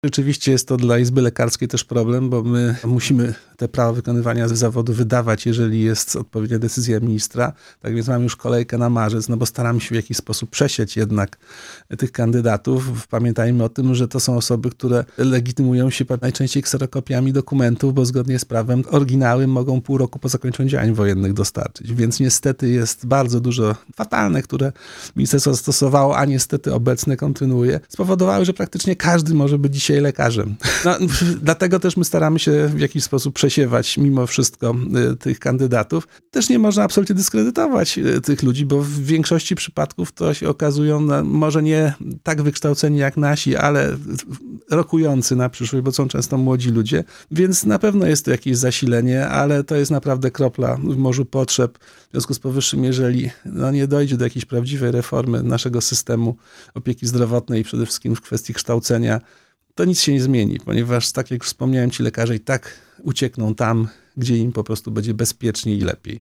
Rzeczywiście jest to dla Izby Lekarskiej też problem, bo my musimy te prawa wykonywania zawodu wydawać, jeżeli jest odpowiednia decyzja ministra. Tak więc mamy już kolejkę na marzec, no bo staramy się w jakiś sposób przesieć jednak tych kandydatów. Pamiętajmy o tym, że to są osoby, które legitymują się najczęściej kserokopiami dokumentów, bo zgodnie z prawem oryginały mogą pół roku po zakończeniu działań wojennych dostarczyć. Więc niestety jest bardzo dużo fatalne, które ministerstwo zastosowało, a niestety obecne kontynuuje, spowodowały, że praktycznie każdy może być dzisiaj lekarzem. No, dlatego też my staramy się w jakiś sposób przesiewać mimo wszystko tych kandydatów. Też nie można absolutnie dyskredytować tych ludzi, bo w większości przypadków to się okazują może nie tak wykształceni jak nasi, ale rokujący na przyszłość, bo są często młodzi ludzie, więc na pewno jest to jakieś zasilenie, ale to jest naprawdę kropla w morzu potrzeb. W związku z powyższym, jeżeli nie dojdzie do jakiejś prawdziwej reformy naszego systemu opieki zdrowotnej, przede wszystkim w kwestii kształcenia, to nic się nie zmieni, ponieważ, tak jak już wspomniałem, ci lekarze i tak uciekną tam, gdzie im po prostu będzie bezpieczniej i lepiej.